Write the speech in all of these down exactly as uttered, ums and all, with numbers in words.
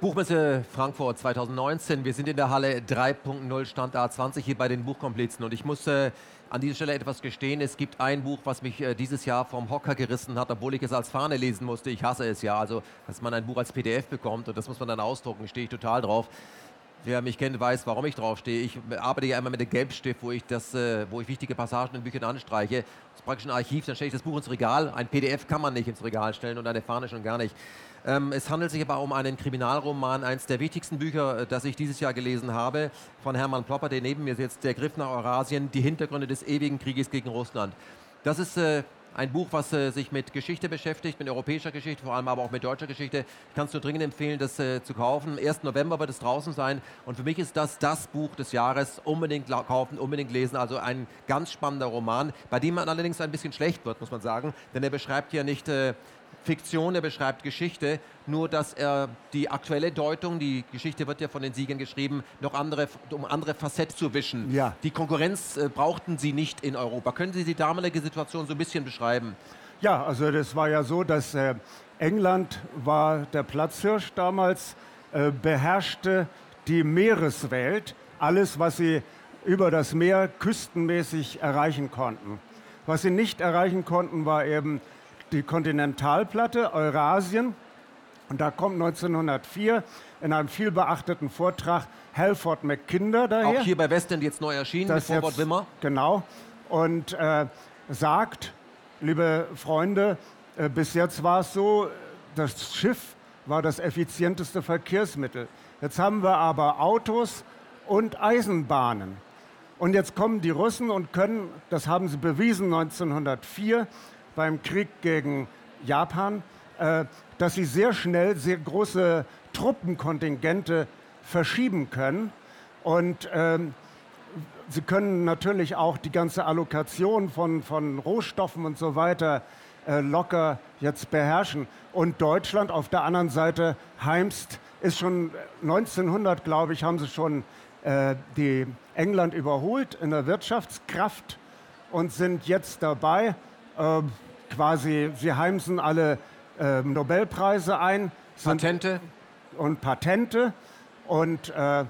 Buchmesse Frankfurt zweitausendneunzehn. Wir sind in der Halle drei Punkt null, Stand A zwanzig hier bei den Buchkomplizen. Und ich muss äh, an dieser Stelle etwas gestehen. Es gibt ein Buch, was mich äh, dieses Jahr vom Hocker gerissen hat, obwohl ich es als Fahne lesen musste. Ich hasse es ja. Also, dass man ein Buch als P D F bekommt und das muss man dann ausdrucken, stehe ich total drauf. Wer mich kennt, weiß, warum ich draufstehe. Ich arbeite ja immer mit dem Gelbstift, wo ich, das, äh, wo ich wichtige Passagen in Büchern anstreiche. Das ist praktisch ein Archiv, dann stelle ich das Buch ins Regal. Ein P D F kann man nicht ins Regal stellen und eine Fahne schon gar nicht. Ähm, es handelt sich aber um einen Kriminalroman, eines der wichtigsten Bücher, das ich dieses Jahr gelesen habe, von Hermann Plopper, der neben mir sitzt, Der Griff nach Eurasien, die Hintergründe des ewigen Krieges gegen Russland. Das ist äh, ein Buch, was äh, sich mit Geschichte beschäftigt, mit europäischer Geschichte, vor allem aber auch mit deutscher Geschichte. Ich kann es nur dringend empfehlen, das äh, zu kaufen. Am ersten November wird es draußen sein und für mich ist das das Buch des Jahres. Unbedingt kaufen, unbedingt lesen. Also ein ganz spannender Roman, bei dem man allerdings ein bisschen schlecht wird, muss man sagen, denn er beschreibt ja nicht äh, Fiktion, er beschreibt Geschichte, nur dass er die aktuelle Deutung, die Geschichte wird ja von den Siegern geschrieben, noch andere, um andere Facette zu wischen. Ja. Die Konkurrenz äh, brauchten sie nicht in Europa. Können Sie die damalige Situation so ein bisschen beschreiben? Ja, also das war ja so, dass äh, England war der Platzhirsch damals, äh, beherrschte die Meereswelt, alles, was sie über das Meer küstenmäßig erreichen konnten. Was sie nicht erreichen konnten, war eben die Kontinentalplatte, Eurasien. Und da kommt neunzehnhundertvier in einem vielbeachteten Vortrag Halford Mackinder daher. Auch hier bei Westend jetzt neu erschienen, mit Vorwort Wimmer. Genau. Und äh, sagt, liebe Freunde, äh, bis jetzt war es so, das Schiff war das effizienteste Verkehrsmittel. Jetzt haben wir aber Autos und Eisenbahnen. Und jetzt kommen die Russen und können, das haben sie bewiesen neunzehnhundertvier, beim Krieg gegen Japan, äh, dass sie sehr schnell sehr große Truppenkontingente verschieben können. Und ähm, sie können natürlich auch die ganze Allokation von, von Rohstoffen und so weiter äh, locker jetzt beherrschen. Und Deutschland auf der anderen Seite heimst, ist schon neunzehnhundert, glaube ich, haben sie schon äh, die England überholt in der Wirtschaftskraft und sind jetzt dabei, Äh, quasi, sie heimsen alle äh, Nobelpreise ein. Patente. Und Patente. Und äh,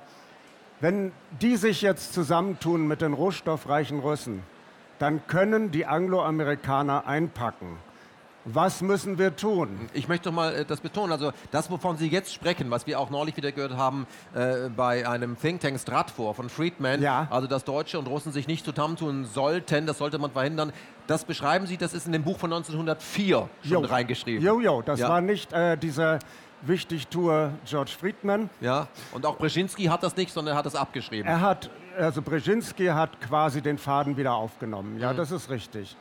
wenn die sich jetzt zusammentun mit den rohstoffreichen Russen, dann können die Angloamerikaner einpacken. Was müssen wir tun? Ich möchte doch mal äh, das betonen, also das, wovon Sie jetzt sprechen, was wir auch neulich wieder gehört haben äh, bei einem Think Tank Stratfor von Friedman, ja. Also dass Deutsche und Russen sich nicht zusammentun sollten, das sollte man verhindern, das beschreiben Sie, das ist in dem Buch von neunzehnhundertvier schon jo. reingeschrieben. Jo, jo, das ja. war nicht äh, dieser Wichtigtour George Friedman. Ja, und auch Brzezinski hat das nicht, sondern er hat das abgeschrieben. Er hat, also Brzezinski hat quasi den Faden wieder aufgenommen, ja, mhm. das ist richtig.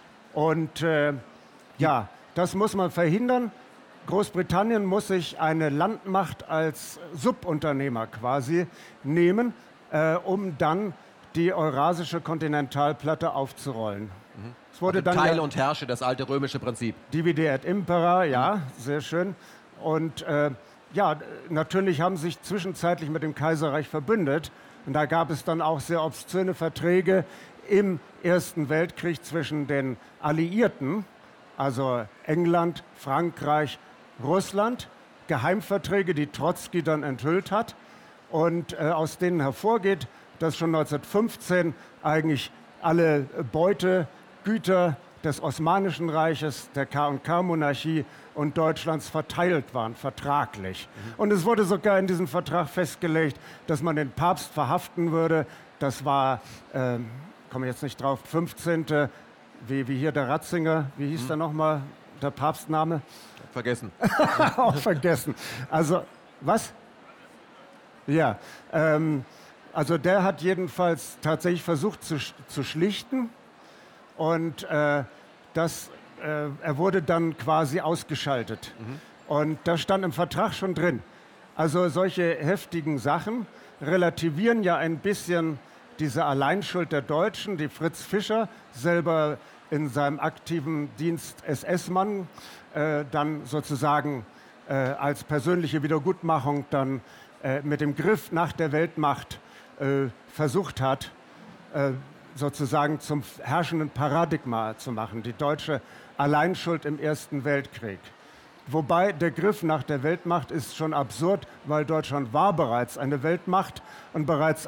Und äh, ja, das muss man verhindern. Großbritannien muss sich eine Landmacht als Subunternehmer quasi nehmen, äh, um dann die eurasische Kontinentalplatte aufzurollen. Mhm. Es wurde also dann Teile ja, und Herrsche, das alte römische Prinzip. Divide et Impera, ja, mhm. sehr schön. Und äh, ja, natürlich haben sich zwischenzeitlich mit dem Kaiserreich verbündet. Und da gab es dann auch sehr obszöne Verträge im Ersten Weltkrieg zwischen den Alliierten, also England, Frankreich, Russland, Geheimverträge, die Trotzki dann enthüllt hat und äh, aus denen hervorgeht, dass schon neunzehnhundertfünfzehn eigentlich alle Beutegüter des Osmanischen Reiches, der K und K-Monarchie und Deutschlands verteilt waren, vertraglich. Mhm. Und es wurde sogar in diesem Vertrag festgelegt, dass man den Papst verhaften würde. Das war, äh, komme ich jetzt nicht drauf, fünfzehnten Wie, wie hier der Ratzinger, wie hieß hm. der nochmal, der Papstname? Vergessen. Auch vergessen. Also, was? Ja, ähm, also der hat jedenfalls tatsächlich versucht zu, zu schlichten und äh, das, äh, er wurde dann quasi ausgeschaltet. Mhm. Und das stand im Vertrag schon drin. Also solche heftigen Sachen relativieren ja ein bisschen diese Alleinschuld der Deutschen, die Fritz Fischer selber in seinem aktiven Dienst S S-Mann äh, dann sozusagen äh, als persönliche Wiedergutmachung dann äh, mit dem Griff nach der Weltmacht äh, versucht hat, äh, sozusagen zum herrschenden Paradigma zu machen, die deutsche Alleinschuld im Ersten Weltkrieg. Wobei der Griff nach der Weltmacht ist schon absurd, weil Deutschland war bereits eine Weltmacht und bereits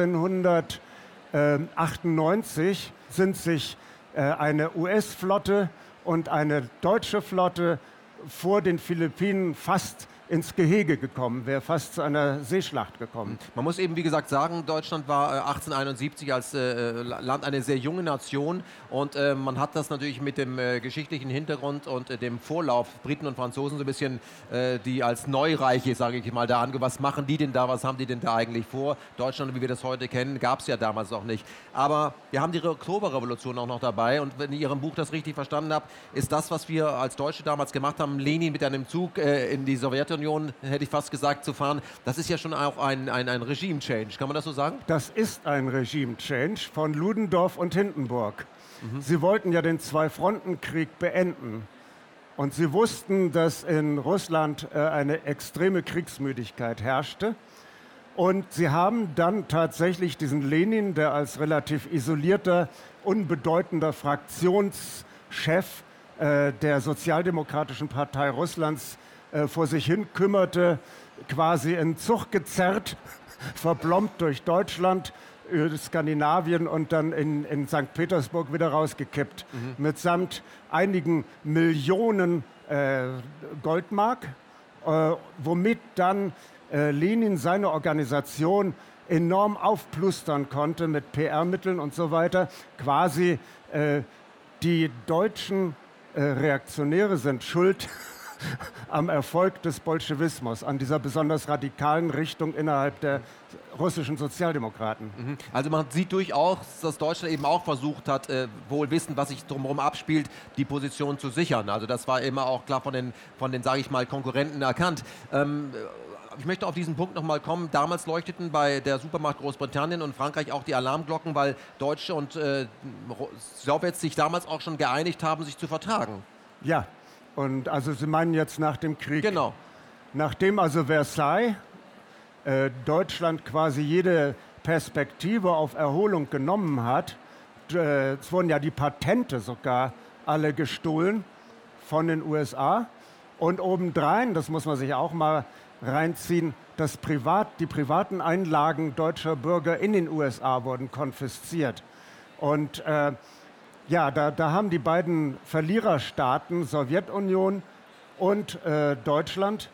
achtzehnhundertachtundneunzig sind sich äh, eine U S-Flotte und eine deutsche Flotte vor den Philippinen fast ins Gehege gekommen, wäre fast zu einer Seeschlacht gekommen. Man muss eben, wie gesagt, sagen, Deutschland war äh, achtzehnhunderteinundsiebzig als äh, Land eine sehr junge Nation und äh, man hat das natürlich mit dem äh, geschichtlichen Hintergrund und äh, dem Vorlauf Briten und Franzosen so ein bisschen, äh, die als Neureiche, sage ich mal, da ange, was machen die denn da, was haben die denn da eigentlich vor? Deutschland, wie wir das heute kennen, gab es ja damals noch nicht. Aber wir haben die Oktoberrevolution auch noch dabei und wenn ich Ihrem Buch das richtig verstanden habe, ist das, was wir als Deutsche damals gemacht haben, Lenin mit einem Zug äh, in die Sowjetunion, hätte ich fast gesagt, zu fahren, das ist ja schon auch ein, ein, ein Regime-Change. Kann man das so sagen? Das ist ein Regime-Change von Ludendorff und Hindenburg. Mhm. Sie wollten ja den Zwei-Fronten-Krieg beenden. Und sie wussten, dass in Russland äh, eine extreme Kriegsmüdigkeit herrschte. Und sie haben dann tatsächlich diesen Lenin, der als relativ isolierter, unbedeutender Fraktionschef äh, der Sozialdemokratischen Partei Russlands vor sich hin kümmerte, quasi in Zug gezerrt, verplombt durch Deutschland, Skandinavien und dann in, in Sankt Petersburg wieder rausgekippt. Mhm. Mitsamt einigen Millionen äh, Goldmark, äh, womit dann äh, Lenin seine Organisation enorm aufplustern konnte mit P R-Mitteln und so weiter. Quasi äh, die deutschen äh, Reaktionäre sind schuld am Erfolg des Bolschewismus, an dieser besonders radikalen Richtung innerhalb der russischen Sozialdemokraten. Also man sieht durchaus, dass Deutschland eben auch versucht hat, äh, wohl wissend, was sich drumherum abspielt, die Position zu sichern. Also das war immer auch klar von den, von den sage ich mal, Konkurrenten erkannt. Ähm, Ich möchte auf diesen Punkt noch mal kommen. Damals leuchteten bei der Supermacht Großbritannien und Frankreich auch die Alarmglocken, weil Deutsche und äh, Sowjets sich damals auch schon geeinigt haben, sich zu vertragen. Ja. Und also Sie meinen jetzt nach dem Krieg? Genau. Nachdem also Versailles äh, Deutschland quasi jede Perspektive auf Erholung genommen hat, äh, es wurden ja die Patente sogar alle gestohlen von den U S A und obendrein, das muss man sich auch mal reinziehen, das Privat, die privaten Einlagen deutscher Bürger in den U S A wurden konfisziert. Und äh, Ja, da, da haben die beiden Verliererstaaten, Sowjetunion und äh, Deutschland,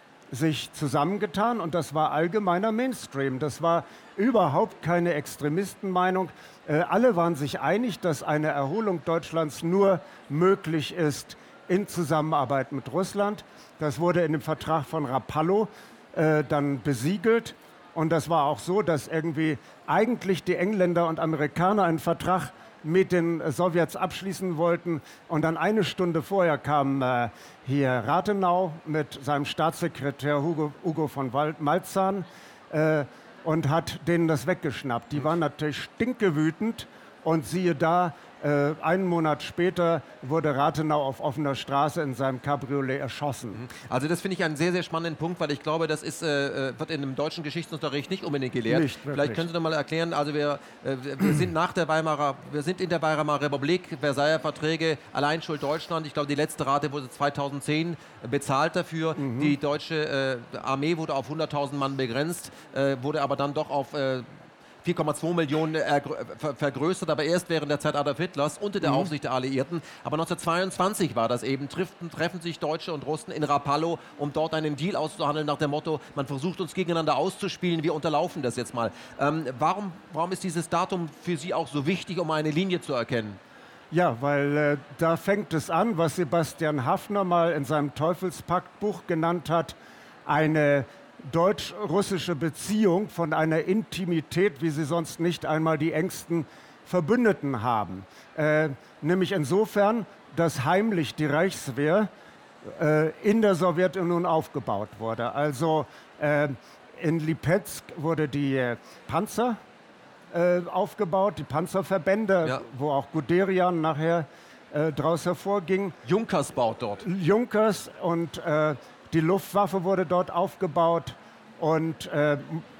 sich zusammengetan und das war allgemeiner Mainstream. Das war überhaupt keine Extremistenmeinung. Äh, alle waren sich einig, dass eine Erholung Deutschlands nur möglich ist in Zusammenarbeit mit Russland. Das wurde in dem Vertrag von Rapallo äh, dann besiegelt. Und das war auch so, dass irgendwie eigentlich die Engländer und Amerikaner einen Vertrag mit den Sowjets abschließen wollten. Und dann eine Stunde vorher kam äh, hier Rathenau mit seinem Staatssekretär Hugo, Hugo von Malzahn äh, und hat denen das weggeschnappt. Die waren natürlich stinkewütend und siehe da, Äh, einen Monat später wurde Rathenau auf offener Straße in seinem Cabriolet erschossen. Also das finde ich einen sehr, sehr spannenden Punkt, weil ich glaube, das ist, äh, wird in dem deutschen Geschichtsunterricht nicht unbedingt gelehrt. Nicht wirklich. Vielleicht können Sie noch mal erklären, also wir, äh, wir sind nach der Weimarer, wir sind in der Weimarer Republik, Versailler Verträge, allein schuld Deutschland. Ich glaube, die letzte Rate wurde zweitausendzehn bezahlt dafür. Mhm. Die deutsche äh, Armee wurde auf hunderttausend Mann begrenzt, äh, wurde aber dann doch auf äh, vier Komma zwei Millionen vergrößert, aber erst während der Zeit Adolf Hitlers unter der mhm. Aufsicht der Alliierten. Aber neunzehnhundertzweiundzwanzig war das eben, treffen, treffen sich Deutsche und Russen in Rapallo, um dort einen Deal auszuhandeln nach dem Motto, man versucht uns gegeneinander auszuspielen, wir unterlaufen das jetzt mal. Ähm, warum, warum ist dieses Datum für Sie auch so wichtig, um eine Linie zu erkennen? Ja, weil äh, da fängt es an, was Sebastian Haffner mal in seinem Teufelspaktbuch genannt hat, eine deutsch-russische Beziehung von einer Intimität, wie sie sonst nicht einmal die engsten Verbündeten haben. Äh, nämlich insofern, dass heimlich die Reichswehr äh, in der Sowjetunion aufgebaut wurde. Also äh, in Lipezk wurde die äh, Panzer äh, aufgebaut, die Panzerverbände, ja. wo auch Guderian nachher äh, daraus hervorging. Junkers baut dort. Junkers und äh, die Luftwaffe wurde dort aufgebaut und äh,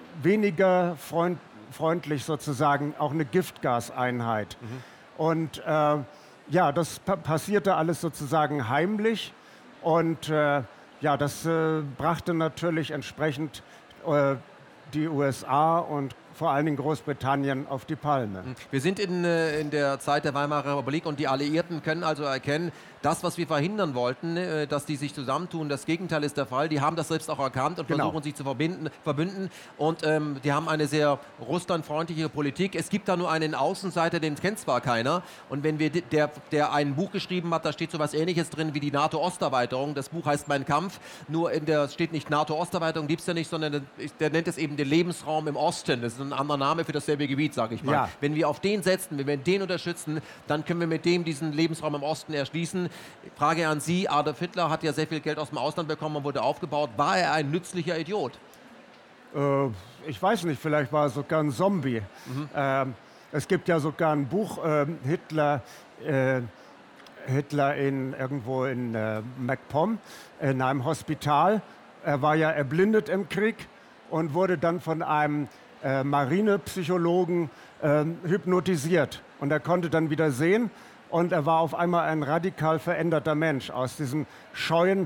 weniger freund, freundlich sozusagen auch eine Giftgaseinheit. Mhm. Und äh, ja, das pa passierte alles sozusagen heimlich Und äh, ja, das äh, brachte natürlich entsprechend äh, die U S A und vor allen Dingen Großbritannien auf die Palme. Wir sind in, äh, in der Zeit der Weimarer Republik und die Alliierten können also erkennen, das, was wir verhindern wollten, äh, dass die sich zusammentun, das Gegenteil ist der Fall. Die haben das selbst auch erkannt und Genau. versuchen sich zu verbinden, verbünden und ähm, die haben eine sehr russlandfreundliche Politik. Es gibt da nur einen Außenseiter, den kennt zwar keiner und wenn wir der, der ein Buch geschrieben hat, da steht so was Ähnliches drin wie die NATO-Osterweiterung. Das Buch heißt Mein Kampf, nur in der steht nicht NATO-Osterweiterung, gibt es ja nicht, sondern der nennt es eben den Lebensraum im Osten. Das ist ein anderer Name für dasselbe Gebiet, sage ich mal. Ja. Wenn wir auf den setzen, wenn wir den unterstützen, dann können wir mit dem diesen Lebensraum im Osten erschließen. Frage an Sie, Adolf Hitler hat ja sehr viel Geld aus dem Ausland bekommen und wurde aufgebaut. War er ein nützlicher Idiot? Äh, ich weiß nicht, vielleicht war er sogar ein Zombie. Mhm. Ähm, es gibt ja sogar ein Buch, äh, Hitler, äh, Hitler in, irgendwo in äh, MacPom, in einem Hospital. Er war ja erblindet im Krieg und wurde dann von einem äh, Marinepsychologen äh, hypnotisiert. Und er konnte dann wieder sehen und er war auf einmal ein radikal veränderter Mensch. Aus diesem scheuen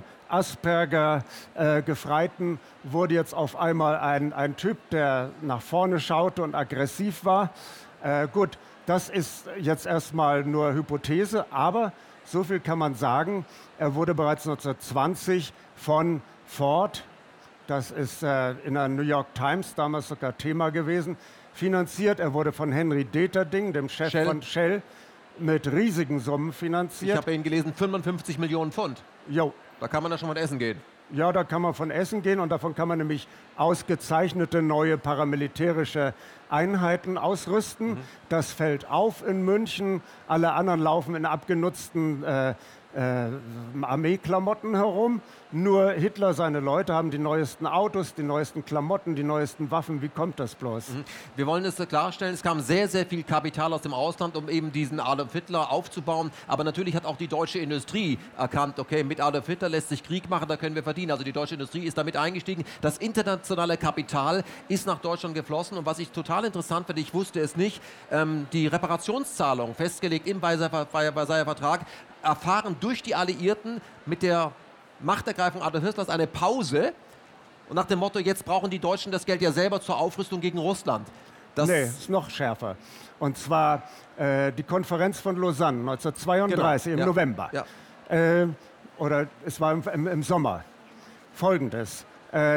Asperger-Gefreiten äh, wurde jetzt auf einmal ein, ein Typ, der nach vorne schaute und aggressiv war. Äh, gut, das ist jetzt erstmal nur Hypothese, aber so viel kann man sagen. Er wurde bereits neunzehnhundertzwanzig von Ford, das ist äh, in der New York Times damals sogar Thema gewesen, finanziert. Er wurde von Henry Deterding, dem Chef Shell. von Shell, mit riesigen Summen Ich finanziert. habe ihn gelesen, fünfundfünfzig Millionen Pfund. Jo. Da kann man ja schon mal essen gehen. Ja, da kann man von essen gehen und davon kann man nämlich ausgezeichnete neue paramilitärische Einheiten ausrüsten. Mhm. Das fällt auf in München. Alle anderen laufen in abgenutzten äh, äh, Armeeklamotten herum. Nur Hitler, seine Leute haben die neuesten Autos, die neuesten Klamotten, die neuesten Waffen. Wie kommt das bloß? Mhm. Wir wollen es klarstellen, es kam sehr, sehr viel Kapital aus dem Ausland, um eben diesen Adolf Hitler aufzubauen. Aber natürlich hat auch die deutsche Industrie erkannt, okay, mit Adolf Hitler lässt sich Krieg machen, da können wir verdienen. Also die deutsche Industrie ist damit eingestiegen. Das internationale Kapital ist nach Deutschland geflossen. Und was ich total interessant finde, ich wusste es nicht, ähm, die Reparationszahlung, festgelegt im Versailler Vertrag, erfahren durch die Alliierten mit der Machtergreifung Adolf Hitlers eine Pause und nach dem Motto, jetzt brauchen die Deutschen das Geld ja selber zur Aufrüstung gegen Russland. Das nee, ist noch schärfer. Und zwar äh, die Konferenz von Lausanne neunzehnhundertzweiunddreißig, genau, im ja, November. Ja. Äh, oder es war im, im, im Sommer. Folgendes. Äh,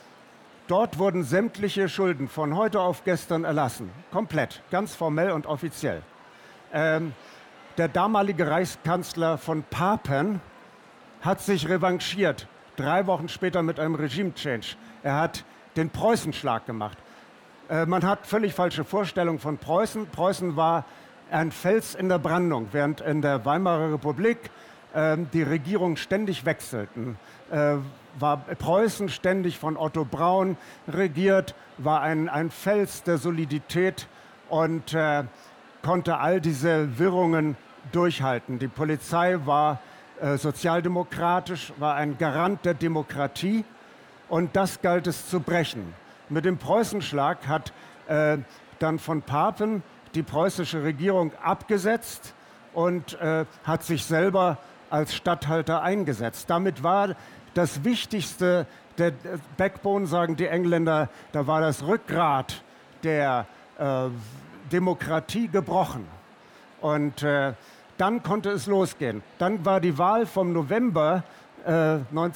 dort wurden sämtliche Schulden von heute auf gestern erlassen. Komplett, ganz formell und offiziell. Ähm, Der damalige Reichskanzler von Papen hat sich revanchiert, drei Wochen später mit einem Regime-Change. Er hat den Preußenschlag gemacht. Äh, man hat völlig falsche Vorstellungen von Preußen. Preußen war ein Fels in der Brandung, während in der Weimarer Republik äh, die Regierungen ständig wechselten. Äh, war Preußen ständig von Otto Braun regiert, war ein, ein Fels der Solidität und äh, konnte all diese Wirrungen durchhalten. Die Polizei war äh, sozialdemokratisch, war ein Garant der Demokratie und das galt es zu brechen. Mit dem Preußenschlag hat äh, dann von Papen die preußische Regierung abgesetzt und äh, hat sich selber als Statthalter eingesetzt. Damit war das Wichtigste, der Backbone, sagen die Engländer, da war das Rückgrat der äh, Demokratie gebrochen. Und äh, dann konnte es losgehen. Dann war die Wahl vom November äh,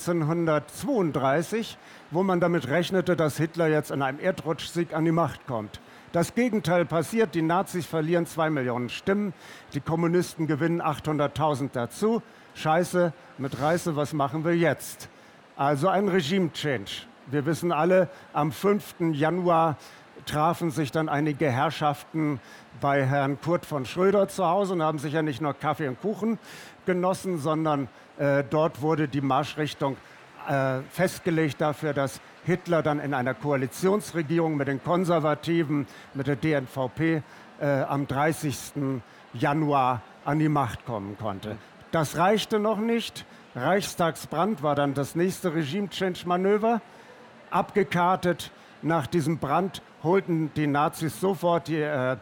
neunzehnhundertzweiunddreißig, wo man damit rechnete, dass Hitler jetzt in einem Erdrutschsieg an die Macht kommt. Das Gegenteil passiert, die Nazis verlieren zwei Millionen Stimmen, die Kommunisten gewinnen achthunderttausend dazu. Scheiße, mit Reiße, was machen wir jetzt? Also ein Regime-Change. Wir wissen alle, am fünften Januar trafen sich dann einige Herrschaften bei Herrn Kurt von Schröder zu Hause und haben sicher nicht nur Kaffee und Kuchen genossen, sondern äh, dort wurde die Marschrichtung äh, festgelegt dafür, dass Hitler dann in einer Koalitionsregierung mit den Konservativen, mit der D N V P äh, am dreißigsten Januar an die Macht kommen konnte. Das reichte noch nicht. Reichstagsbrand war dann das nächste Regime-Change-Manöver. Abgekartet nach diesem Brand holten die Nazis sofort die äh,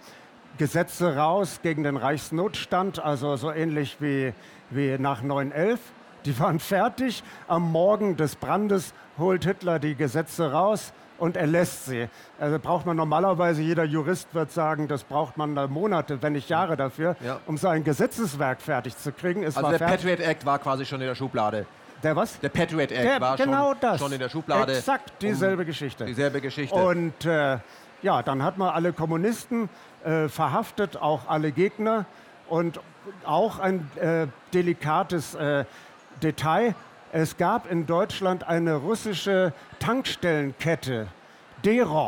Gesetze raus gegen den Reichsnotstand, also so ähnlich wie, wie nach neun elf. Die waren fertig. Am Morgen des Brandes holt Hitler die Gesetze raus und erlässt sie. Also braucht man normalerweise, jeder Jurist wird sagen, das braucht man da Monate, wenn nicht Jahre dafür, ja. um so ein Gesetzeswerk fertig zu kriegen. Es also war der fertig. Patriot Act war quasi schon in der Schublade. Der was? Der Patriot Act der, war genau schon, das. schon in der Schublade. Exakt dieselbe um Geschichte. Dieselbe Geschichte. Und äh, ja, dann hat man alle Kommunisten äh, verhaftet, auch alle Gegner. Und auch ein äh, delikates äh, Detail. Es gab in Deutschland eine russische Tankstellenkette, Derob.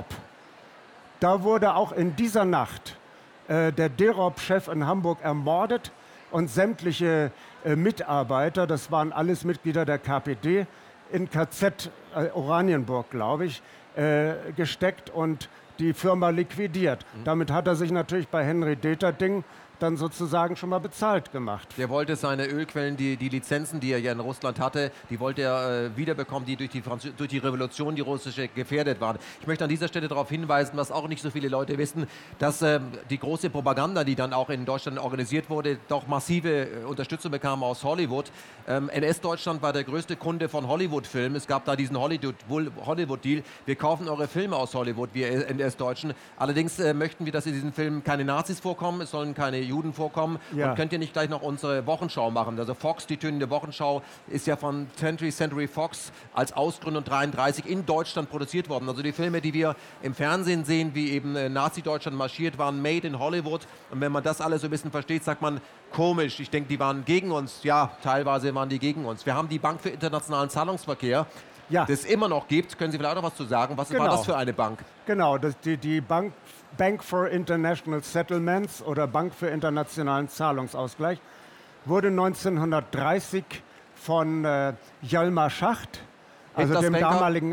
Da wurde auch in dieser Nacht äh, der Derob-Chef in Hamburg ermordet und sämtliche äh, Mitarbeiter, das waren alles Mitglieder der K P D, in K Z äh, Oranienburg, glaube ich, äh, gesteckt und die Firma liquidiert. Mhm. Damit hat er sich natürlich bei Henry Deterding dann sozusagen schon mal bezahlt gemacht. Der wollte seine Ölquellen, die, die Lizenzen, die er ja in Russland hatte, die wollte er äh, wiederbekommen, die durch die, Franz durch die Revolution, die russische, gefährdet waren. Ich möchte an dieser Stelle darauf hinweisen, was auch nicht so viele Leute wissen, dass äh, die große Propaganda, die dann auch in Deutschland organisiert wurde, doch massive äh, Unterstützung bekam aus Hollywood. Ähm, N S-Deutschland war der größte Kunde von Hollywood-Filmen. Es gab da diesen Hollywood-Deal. Wir kaufen eure Filme aus Hollywood, wir N S-Deutschen. Allerdings äh, möchten wir, dass in diesen Filmen keine Nazis vorkommen, es sollen keine Juden vorkommen. Ja. Und könnt ihr nicht gleich noch unsere Wochenschau machen? Also Fox, die tönende Wochenschau, ist ja von twentieth Century Fox als Ausgründung dreiunddreißig in Deutschland produziert worden. Also die Filme, die wir im Fernsehen sehen, wie eben äh, Nazi-Deutschland marschiert, waren made in Hollywood. Und wenn man das alles so ein bisschen versteht, sagt man, komisch. Ich denke, die waren gegen uns. Ja, teilweise waren die gegen uns. Wir haben die Bank für internationalen Zahlungsverkehr, ja. das es immer noch gibt. Können Sie vielleicht auch noch was zu sagen? Was genau. war das für eine Bank? Genau, das, die, die Bank Bank for International Settlements oder Bank für internationalen Zahlungsausgleich wurde neunzehnhundertdreißig von äh, Hjalmar Schacht, also dem damaligen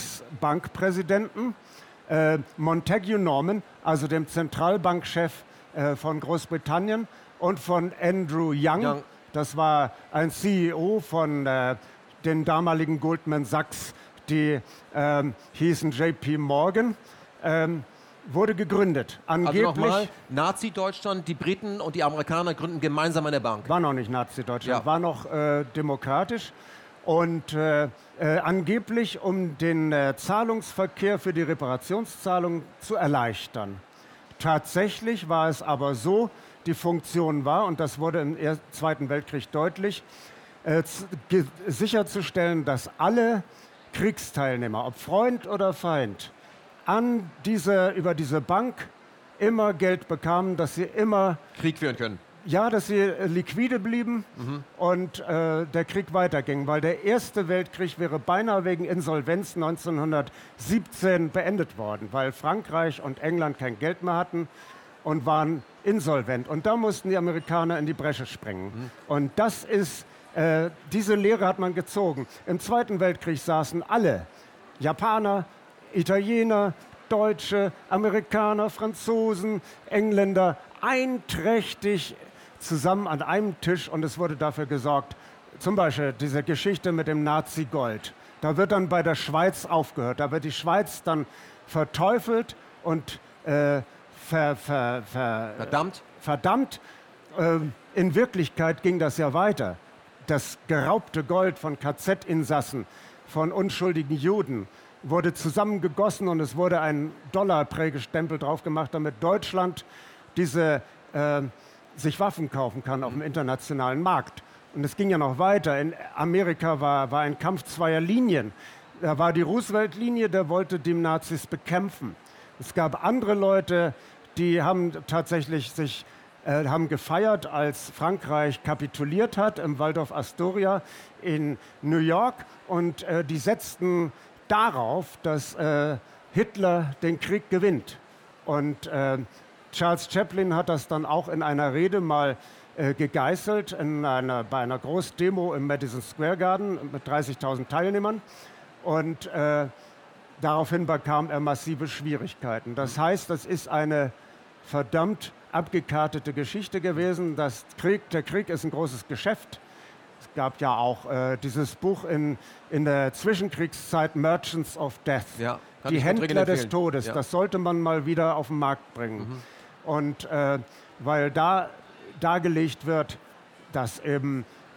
Reichsbankpräsidenten, äh, Montague Norman, also dem Zentralbankchef äh, von Großbritannien, und von Andrew Young, Young. Das war ein C E O von äh, den damaligen Goldman Sachs, die äh, hießen J P Morgan. Ähm, wurde gegründet. Angeblich, also nochmal, Nazi-Deutschland, die Briten und die Amerikaner gründen gemeinsam eine Bank. War noch nicht Nazi-Deutschland, ja. war noch äh, demokratisch. Und äh, äh, angeblich, um den äh, Zahlungsverkehr für die Reparationszahlung zu erleichtern. Tatsächlich war es aber so, die Funktion war, und das wurde im Zweiten Weltkrieg deutlich, äh, sicherzustellen, dass alle Kriegsteilnehmer, ob Freund oder Feind, an diese, über diese Bank immer Geld bekamen, dass sie immer Krieg führen können. Ja, dass sie äh, liquide blieben mhm. und äh, der Krieg weiterging, weil der Erste Weltkrieg wäre beinahe wegen Insolvenz neunzehnhundertsiebzehn beendet worden, weil Frankreich und England kein Geld mehr hatten und waren insolvent. Und da mussten die Amerikaner in die Bresche springen. Mhm. Und das ist, äh, diese Lehre hat man gezogen. Im Zweiten Weltkrieg saßen alle, Japaner, Italiener, Deutsche, Amerikaner, Franzosen, Engländer, einträchtig zusammen an einem Tisch, und es wurde dafür gesorgt, zum Beispiel diese Geschichte mit dem Nazi-Gold. Da wird dann bei der Schweiz aufgehört. Da wird die Schweiz dann verteufelt und äh, ver, ver, ver, verdammt. verdammt. Äh, in Wirklichkeit ging das ja weiter. Das geraubte Gold von K Z-Insassen, von unschuldigen Juden, wurde zusammengegossen und es wurde ein Dollarprägestempel drauf gemacht, damit Deutschland diese, äh, sich Waffen kaufen kann auf dem internationalen Markt. Und es ging ja noch weiter. In Amerika war, war ein Kampf zweier Linien. Da war die Roosevelt-Linie, der wollte die Nazis bekämpfen. Es gab andere Leute, die haben tatsächlich sich äh, haben gefeiert, als Frankreich kapituliert hat im Waldorf Astoria in New York, und äh, die setzten darauf, dass äh, Hitler den Krieg gewinnt. Und äh, Charles Chaplin hat das dann auch in einer Rede mal äh, gegeißelt, in einer, bei einer Großdemo im Madison Square Garden mit dreißigtausend Teilnehmern. Und äh, daraufhin bekam er massive Schwierigkeiten. Das heißt, das ist eine verdammt abgekartete Geschichte gewesen. Das Krieg, der Krieg ist ein großes Geschäft. Es gab ja auch äh, dieses Buch in, in der Zwischenkriegszeit, Merchants of Death, ja, die Händler des Todes. Ja. Das sollte man mal wieder auf den Markt bringen. Mhm. Und äh, weil da dargelegt wird, dass eben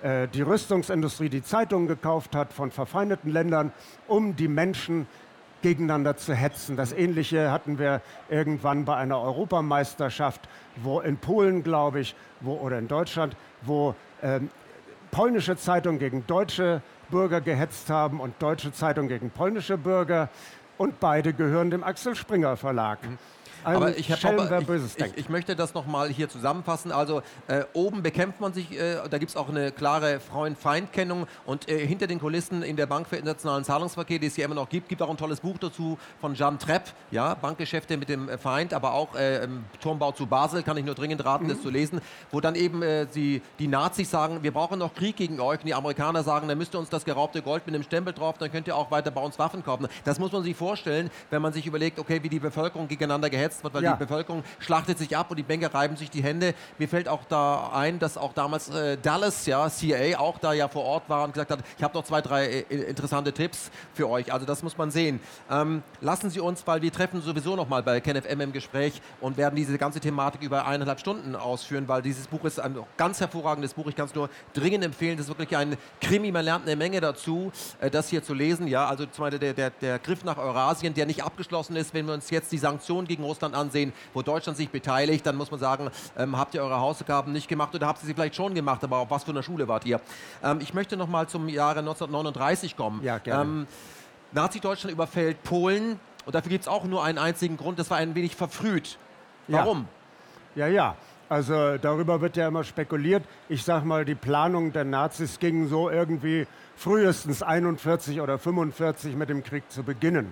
äh, die Rüstungsindustrie die Zeitungen gekauft hat von verfeindeten Ländern, um die Menschen gegeneinander zu hetzen. Das Ähnliche hatten wir irgendwann bei einer Europameisterschaft, wo in Polen, glaube ich, wo, oder in Deutschland, wo ähm, polnische Zeitungen gegen deutsche Bürger gehetzt haben und deutsche Zeitungen gegen polnische Bürger. Und beide gehören dem Axel Springer Verlag. Mhm. Aber ich, Schelm, aber ich, ich, ich möchte das nochmal hier zusammenfassen. Also äh, oben bekämpft man sich, äh, da gibt es auch eine klare Freund-Feind-Kennung und äh, hinter den Kulissen in der Bank für internationalen Zahlungsverkehr, die es hier immer noch gibt, gibt auch ein tolles Buch dazu von Jean Trepp, ja, Bankgeschäfte mit dem Feind, aber auch äh, Turmbau zu Basel, kann ich nur dringend raten, mhm. das zu lesen, wo dann eben äh, die, die Nazis sagen, wir brauchen noch Krieg gegen euch und die Amerikaner sagen, dann müsst ihr uns das geraubte Gold mit einem Stempel drauf, dann könnt ihr auch weiter bei uns Waffen kaufen. Das muss man sich vorstellen, wenn man sich überlegt, okay, wie die Bevölkerung gegeneinander gehetzt wird, weil ja. die Bevölkerung schlachtet sich ab und die Banker reiben sich die Hände. Mir fällt auch da ein, dass auch damals äh, Dallas, ja, C I A, auch da ja vor Ort war und gesagt hat, ich habe noch zwei, drei äh, interessante Tipps für euch. Also das muss man sehen. Ähm, lassen Sie uns, weil wir treffen sowieso noch mal bei KenFM im Gespräch und werden diese ganze Thematik über eineinhalb Stunden ausführen, weil dieses Buch ist ein ganz hervorragendes Buch. Ich kann es nur dringend empfehlen. Das ist wirklich ein Krimi. Man lernt eine Menge dazu, äh, das hier zu lesen. Ja, also zum Beispiel der, der, der Griff nach Eurasien, der nicht abgeschlossen ist, wenn wir uns jetzt die Sanktionen gegen Russland ansehen, wo Deutschland sich beteiligt, dann muss man sagen, ähm, habt ihr eure Hausaufgaben nicht gemacht oder habt ihr sie vielleicht schon gemacht, aber auf was für einer Schule wart ihr? Ähm, ich möchte noch mal zum Jahre neunzehnhundertneununddreißig kommen. Ja, gerne. Ähm, Nazi-Deutschland überfällt Polen und dafür gibt es auch nur einen einzigen Grund, das war ein wenig verfrüht. Warum? Ja, ja. ja. Also darüber wird ja immer spekuliert. Ich sag mal, die Planung der Nazis ging so irgendwie frühestens einundvierzig oder fünfundvierzig mit dem Krieg zu beginnen.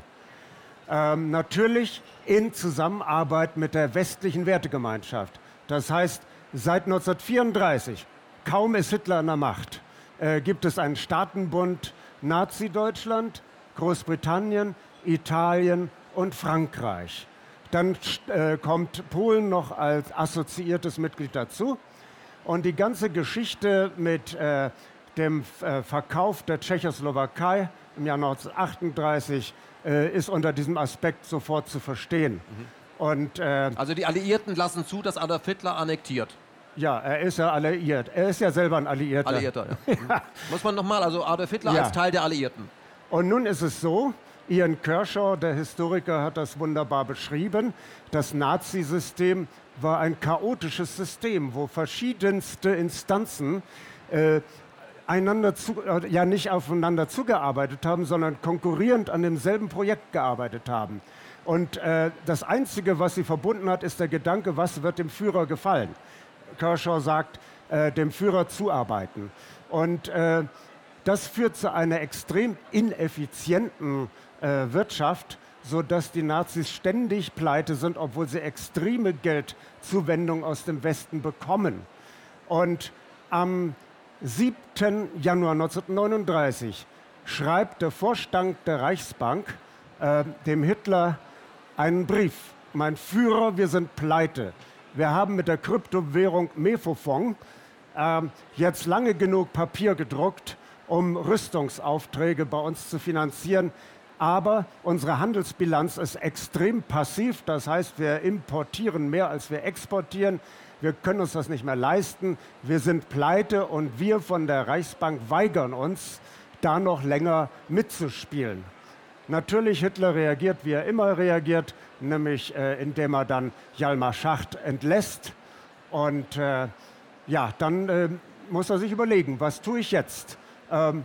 Ähm, natürlich in Zusammenarbeit mit der westlichen Wertegemeinschaft. Das heißt, seit neunzehnhundertvierunddreißig, kaum ist Hitler an der Macht, äh, gibt es einen Staatenbund Nazi-Deutschland, Großbritannien, Italien und Frankreich. Dann äh, kommt Polen noch als assoziiertes Mitglied dazu. Und die ganze Geschichte mit äh, dem äh, Verkauf der Tschechoslowakei im Jahr neunzehnhundertachtunddreißig äh, ist unter diesem Aspekt sofort zu verstehen. Mhm. Und, äh, also die Alliierten lassen zu, dass Adolf Hitler annektiert. Ja, er ist ja alliiert. Er ist ja selber ein Alliierter. Alliierter, ja. ja. Muss man nochmal, also Adolf Hitler ja. als Teil der Alliierten. Und nun ist es so, Ian Kershaw, der Historiker, hat das wunderbar beschrieben. Das Nazisystem war ein chaotisches System, wo verschiedenste Instanzen äh, einander zu, äh, ja nicht aufeinander zugearbeitet haben, sondern konkurrierend an demselben Projekt gearbeitet haben. Und äh, das Einzige, was sie verbunden hat, ist der Gedanke, was wird dem Führer gefallen. Kershaw sagt, äh, dem Führer zuarbeiten. Und äh, das führt zu einer extrem ineffizienten äh, Wirtschaft, sodass die Nazis ständig pleite sind, obwohl sie extreme Geldzuwendung aus dem Westen bekommen. Und am siebten Januar neunzehnhundertneununddreißig schreibt der Vorstand der Reichsbank äh, dem Hitler einen Brief. Mein Führer, wir sind pleite. Wir haben mit der Kryptowährung Mefofon äh, jetzt lange genug Papier gedruckt, um Rüstungsaufträge bei uns zu finanzieren. Aber unsere Handelsbilanz ist extrem passiv. Das heißt, wir importieren mehr, als wir exportieren. Wir können uns das nicht mehr leisten. Wir sind pleite und wir von der Reichsbank weigern uns, da noch länger mitzuspielen. Natürlich, Hitler reagiert, wie er immer reagiert, nämlich äh, indem er dann Hjalmar Schacht entlässt. Und äh, ja, dann äh, muss er sich überlegen, was tue ich jetzt? Ähm,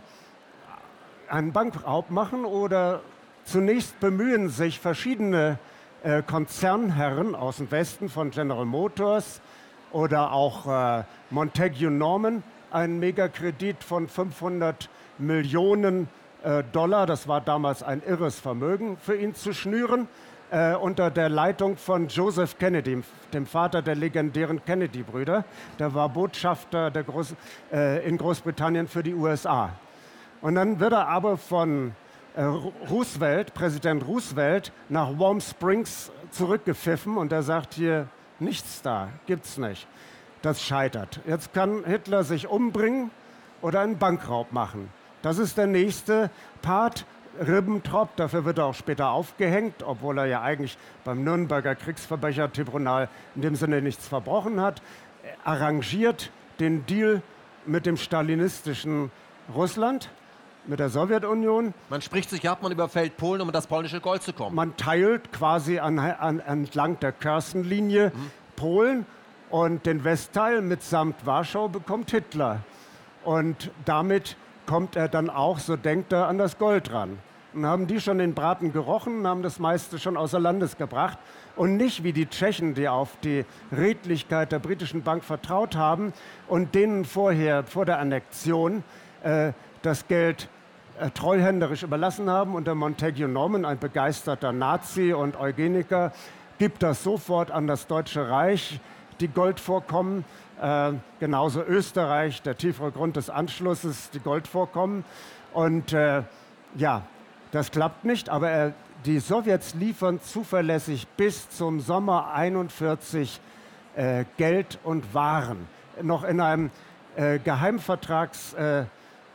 einen Bankraub machen oder zunächst bemühen sich verschiedene äh, Konzernherren aus dem Westen von General Motors oder auch äh, Montague Norman einen Megakredit von fünfhundert Millionen äh, Dollar, das war damals ein irres Vermögen, für ihn zu schnüren, äh, unter der Leitung von Joseph Kennedy, dem Vater der legendären Kennedy-Brüder. Der war Botschafter der Groß, äh, in Großbritannien für die U S A. Und dann wird er aber von äh, Roosevelt, Präsident Roosevelt, nach Warm Springs zurückgepfiffen und er sagt hier, nichts da, gibt's nicht. Das scheitert. Jetzt kann Hitler sich umbringen oder einen Bankraub machen. Das ist der nächste Part. Ribbentrop, dafür wird er auch später aufgehängt, obwohl er ja eigentlich beim Nürnberger Kriegsverbrechertribunal in dem Sinne nichts verbrochen hat, arrangiert den Deal mit dem stalinistischen Russland, mit der Sowjetunion. Man spricht sich ab, man überfällt Polen, um an das polnische Gold zu kommen. Man teilt quasi an, an, entlang der Kürstenlinie mhm. Polen und den Westteil mitsamt Warschau bekommt Hitler. Und damit kommt er dann auch, so denkt er, an das Gold ran. Und haben die schon den Braten gerochen, haben das meiste schon außer Landes gebracht. Und nicht wie die Tschechen, die auf die Redlichkeit der britischen Bank vertraut haben und denen vorher, vor der Annexion, äh, das Geld äh, treuhänderisch überlassen haben. Und der Montague Norman, ein begeisterter Nazi und Eugeniker, gibt das sofort an das Deutsche Reich, die Goldvorkommen. Äh, genauso Österreich, der tiefere Grund des Anschlusses, die Goldvorkommen. Und äh, ja, das klappt nicht, aber er, die Sowjets liefern zuverlässig bis zum Sommer einundvierzig äh, Geld und Waren. Noch in einem äh, Geheimvertragszusatz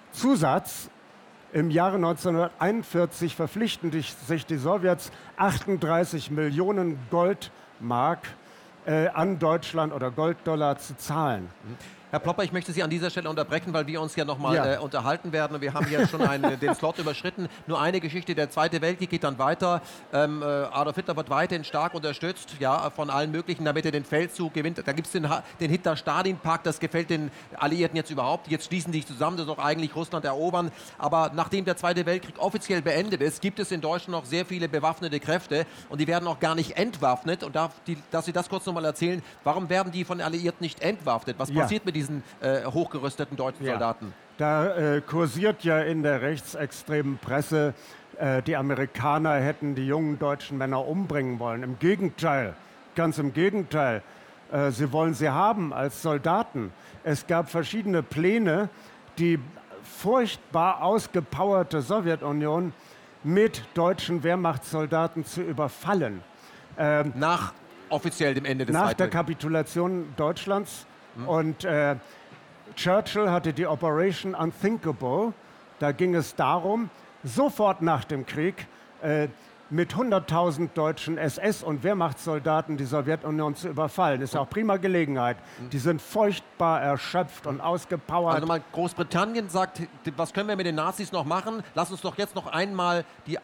äh, im Jahre neunzehnhunderteinundvierzig verpflichten die, sich die Sowjets achtunddreißig Millionen Goldmark äh, an Deutschland oder Golddollar zu zahlen. Mhm. Herr Plopper, ich möchte Sie an dieser Stelle unterbrechen, weil wir uns ja noch mal ja. äh, unterhalten werden. Und wir haben ja schon einen, den Slot überschritten. Nur eine Geschichte, der Zweite Weltkrieg geht dann weiter. Ähm, äh, Adolf Hitler wird weiterhin stark unterstützt, ja, von allen möglichen, damit er den Feldzug gewinnt. Da gibt es den, den Hitler-Stalin-Pakt, das gefällt den Alliierten jetzt überhaupt. Jetzt schließen die sich zusammen, das soll eigentlich Russland erobern. Aber nachdem der Zweite Weltkrieg offiziell beendet ist, gibt es in Deutschland noch sehr viele bewaffnete Kräfte. Und die werden auch gar nicht entwaffnet. Und darf die, dass Sie das kurz noch mal erzählen, warum werden die von den Alliierten nicht entwaffnet? Was ja. passiert mit diesen diesen äh, hochgerüsteten deutschen ja. Soldaten? Da äh, kursiert ja in der rechtsextremen Presse, äh, die Amerikaner hätten die jungen deutschen Männer umbringen wollen. Im Gegenteil, ganz im Gegenteil. Äh, sie wollen sie haben als Soldaten. Es gab verschiedene Pläne, die furchtbar ausgepowerte Sowjetunion mit deutschen Wehrmachtssoldaten zu überfallen. Ähm, nach offiziell dem Ende des Nach Zweiten der Kapitulation Deutschlands. Und äh, Churchill hatte die Operation Unthinkable. Da ging es darum, sofort nach dem Krieg äh, mit hunderttausend deutschen S S- und Wehrmachtssoldaten die Sowjetunion zu überfallen. Ist ja auch prima Gelegenheit. Die sind furchtbar erschöpft und ausgepowert. Also mal Großbritannien sagt, was können wir mit den Nazis noch machen? Lass uns doch jetzt noch einmal die,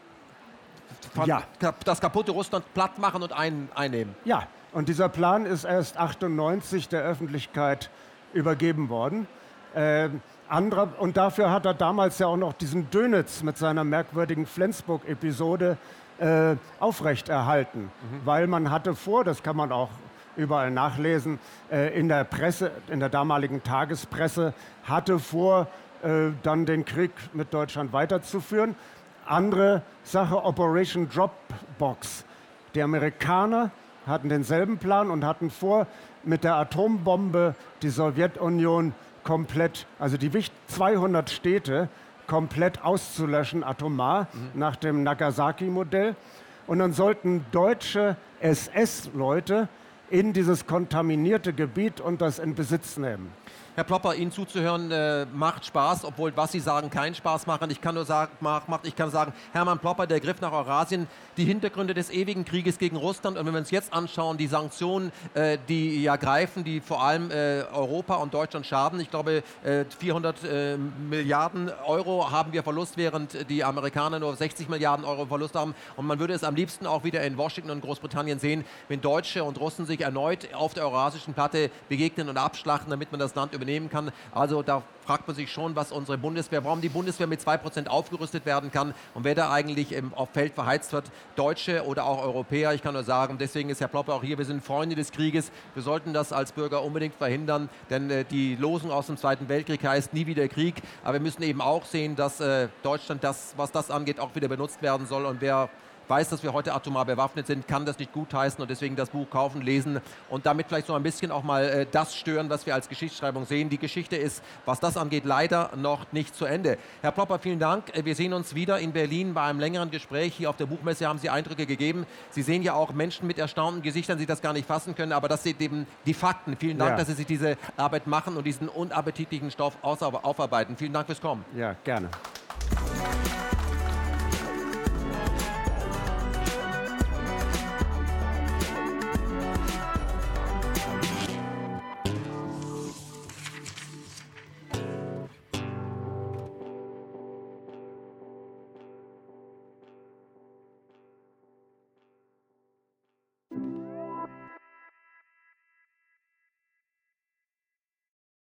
ja. das kaputte Russland platt machen und ein, einnehmen. Ja. Und dieser Plan ist erst achtundneunzig der Öffentlichkeit übergeben worden. Äh, anderer, und dafür hat er damals ja auch noch diesen Dönitz mit seiner merkwürdigen Flensburg-Episode äh, aufrechterhalten. Mhm. Weil man hatte vor, das kann man auch überall nachlesen, äh, in der Presse, in der damaligen Tagespresse, hatte vor, äh, dann den Krieg mit Deutschland weiterzuführen. Andere Sache, Operation Dropbox. Die Amerikaner hatten denselben Plan und hatten vor, mit der Atombombe die Sowjetunion komplett, also die zweihundert Städte komplett auszulöschen, atomar, mhm. nach dem Nagasaki-Modell. Und dann sollten deutsche S S-Leute in dieses kontaminierte Gebiet und das in Besitz nehmen. Herr Plopper, Ihnen zuzuhören äh, macht Spaß, obwohl, was Sie sagen, keinen Spaß machen. Ich kann nur sagen, macht, ich kann sagen, Hermann Plopper, der Griff nach Eurasien, die Hintergründe des ewigen Krieges gegen Russland. Und wenn wir uns jetzt anschauen, die Sanktionen, äh, die ja greifen, die vor allem äh, Europa und Deutschland schaden. Ich glaube, äh, vierhundert äh, Milliarden Euro haben wir Verlust, während die Amerikaner nur sechzig Milliarden Euro Verlust haben. Und man würde es am liebsten auch wieder in Washington und Großbritannien sehen, wenn Deutsche und Russen sich erneut auf der eurasischen Platte begegnen und abschlachten, damit man das Land übernehmen kann. Also da fragt man sich schon, was unsere Bundeswehr, warum die Bundeswehr mit zwei Prozent aufgerüstet werden kann und wer da eigentlich im, auf Feld verheizt wird, Deutsche oder auch Europäer. Ich kann nur sagen, deswegen ist Herr Plopper auch hier, wir sind Freunde des Krieges. Wir sollten das als Bürger unbedingt verhindern, denn äh, die Losung aus dem Zweiten Weltkrieg heißt nie wieder Krieg. Aber wir müssen eben auch sehen, dass äh, Deutschland, das, was das angeht, auch wieder benutzt werden soll. Und wer weiß, dass wir heute atomar bewaffnet sind, kann das nicht gutheißen und deswegen das Buch kaufen, lesen und damit vielleicht so ein bisschen auch mal äh, das stören, was wir als Geschichtsschreibung sehen. Die Geschichte ist, was das angeht, leider noch nicht zu Ende. Herr Plopper, vielen Dank. Wir sehen uns wieder in Berlin bei einem längeren Gespräch. Hier auf der Buchmesse haben Sie Eindrücke gegeben. Sie sehen ja auch Menschen mit erstaunten Gesichtern, die das gar nicht fassen können, aber das sind eben die Fakten. Vielen Dank, ja. dass Sie sich diese Arbeit machen und diesen unappetitlichen Stoff aufarbeiten. Vielen Dank fürs Kommen. Ja, gerne.